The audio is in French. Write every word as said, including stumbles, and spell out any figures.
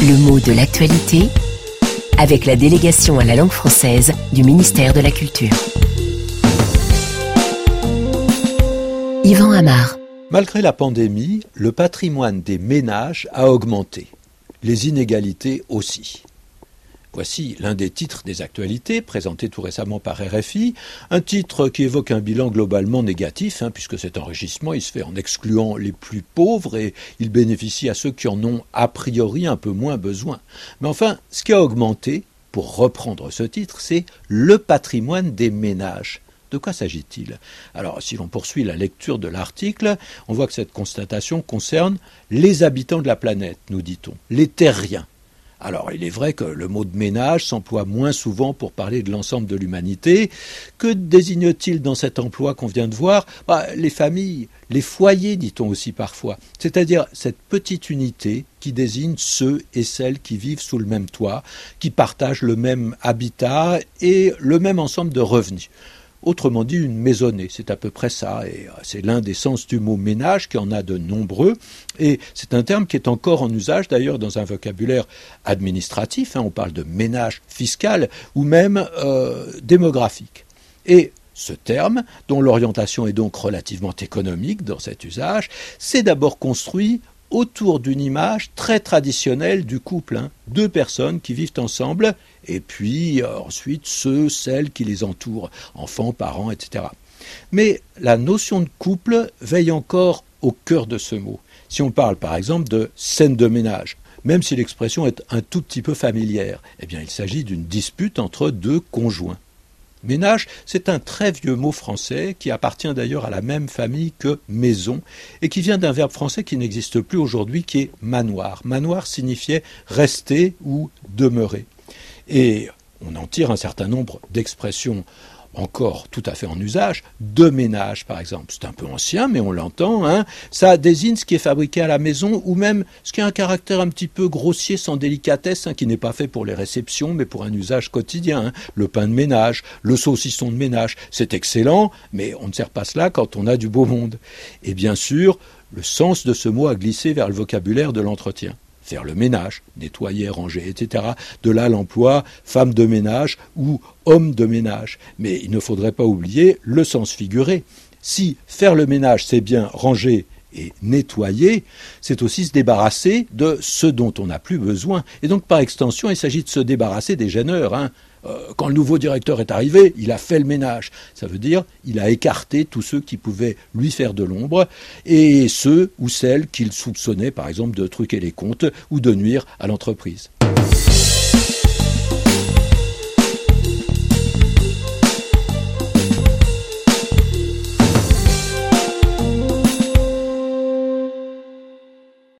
Le mot de l'actualité avec la délégation à la langue française du ministère de la Culture. Yvan Amar. Malgré la pandémie, le patrimoine des ménages a augmenté. Les inégalités aussi. Voici l'un des titres des actualités, présenté tout récemment par R F I, un titre qui évoque un bilan globalement négatif, hein, puisque cet enrichissement il se fait en excluant les plus pauvres et il bénéficie à ceux qui en ont a priori un peu moins besoin. Mais enfin, ce qui a augmenté, pour reprendre ce titre, c'est le patrimoine des ménages. De quoi s'agit-il ? Alors, si l'on poursuit la lecture de l'article, on voit que cette constatation concerne les habitants de la planète, nous dit-on, les terriens. Alors, il est vrai que le mot de ménage s'emploie moins souvent pour parler de l'ensemble de l'humanité. Que désigne-t-il dans cet emploi qu'on vient de voir ? Bah, les familles, les foyers, dit-on aussi parfois. C'est-à-dire cette petite unité qui désigne ceux et celles qui vivent sous le même toit, qui partagent le même habitat et le même ensemble de revenus. Autrement dit, une maisonnée, c'est à peu près ça, et c'est l'un des sens du mot ménage, qui en a de nombreux, et c'est un terme qui est encore en usage, d'ailleurs, dans un vocabulaire administratif, hein, on parle de ménage fiscal, ou même euh, démographique. Et ce terme, dont l'orientation est donc relativement économique dans cet usage, c'est d'abord construit autour d'une image très traditionnelle du couple, hein, deux personnes qui vivent ensemble, et puis euh, ensuite ceux, celles qui les entourent, enfants, parents, et cetera. Mais la notion de couple veille encore au cœur de ce mot. Si on parle par exemple de scène de ménage, même si l'expression est un tout petit peu familière, eh bien il s'agit d'une dispute entre deux conjoints. Ménage, c'est un très vieux mot français qui appartient d'ailleurs à la même famille que maison et qui vient d'un verbe français qui n'existe plus aujourd'hui, qui est manoir. Manoir signifiait rester ou demeurer. Et on en tire un certain nombre d'expressions encore tout à fait en usage, de ménage par exemple. C'est un peu ancien, mais on l'entend. Hein. Ça désigne ce qui est fabriqué à la maison ou même ce qui a un caractère un petit peu grossier, sans délicatesse, hein, qui n'est pas fait pour les réceptions, mais pour un usage quotidien. Hein. Le pain de ménage, le saucisson de ménage, c'est excellent, mais on ne sert pas cela quand on a du beau monde. Et bien sûr, le sens de ce mot a glissé vers le vocabulaire de l'entretien. Faire le ménage, nettoyer, ranger, et cetera. De là l'emploi femme de ménage ou homme de ménage. Mais il ne faudrait pas oublier le sens figuré. Si faire le ménage, c'est bien ranger et nettoyer, c'est aussi se débarrasser de ce dont on n'a plus besoin. Et donc par extension, il s'agit de se débarrasser des gêneurs. Hein. Euh, quand le nouveau directeur est arrivé, il a fait le ménage. Ça veut dire il a écarté tous ceux qui pouvaient lui faire de l'ombre et ceux ou celles qu'il soupçonnait par exemple de truquer les comptes ou de nuire à l'entreprise.